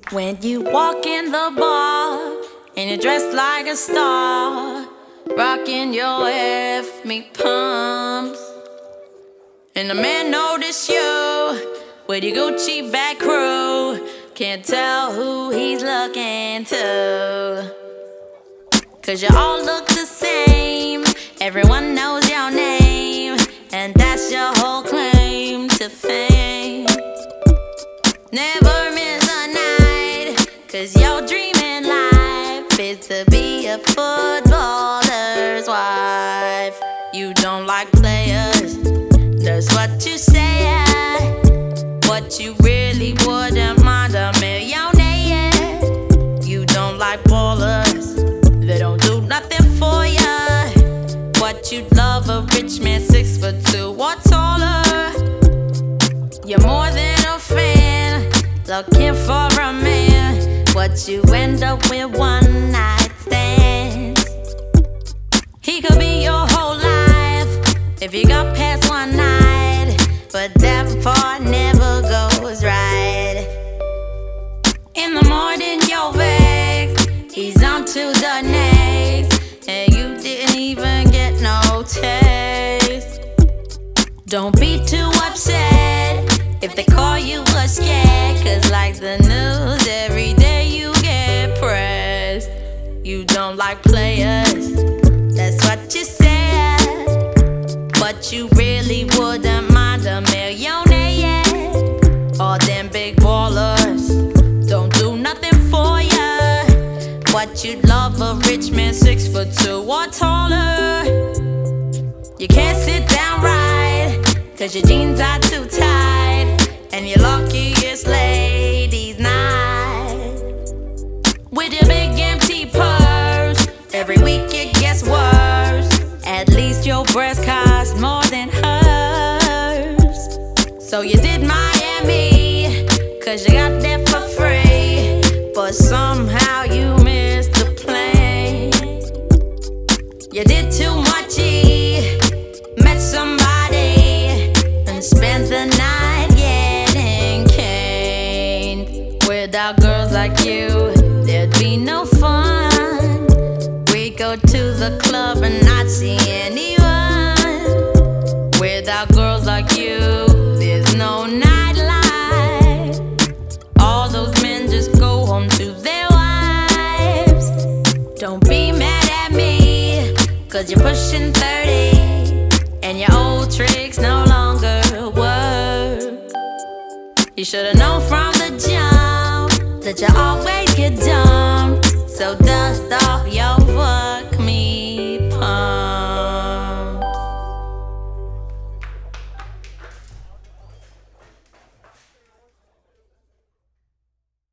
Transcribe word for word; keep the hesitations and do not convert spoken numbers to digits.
When you walk in the bar and you're dressed like a star, rocking your F me pumps, and the man notice you with your Gucci back crew, can't tell who he's looking to, 'cause you all look the same, everyone knows your name, and that's your whole claim to fame. Never miss a night, 'cause your dream in life is to be a footballer's wife. You don't like players, that's what you say. What you really wouldn't mind a millionaire. You don't like ballers, they don't do nothing for ya. What you'd love a rich man six foot two or taller. You're more than a fan, looking for a man. What you end up with one night stands. He could be your whole life if you got past one night, but that part never goes right. In the morning you're vexed, he's on to the next, and you didn't even get no taste. Don't be too upset if they call you a scared, 'cause like the news, every day you get pressed. You don't like players, that's what you said, but you really wouldn't mind a millionaire. All them big ballers don't do nothing for ya. What you'd love a rich man six foot two or taller. You can't sit down right, 'cause your jeans are too tight, and you're lucky it's ladies' night. With your big empty purse, every week it gets worse. At least your breast costs more than hers. So you did Miami, 'cause you got there for free, but somehow you missed the plane. You did too much, E, met somebody, and spent the night getting caned. Without girls like you, there'd be no fun. We go to the club and not see anyone. Without girls like you, there's no nightlife. All those men just go home to their wives. Don't be mad at me, 'cause you're pushing thirty, and your old tricks no longer work. You should've known from the jump that you always get done.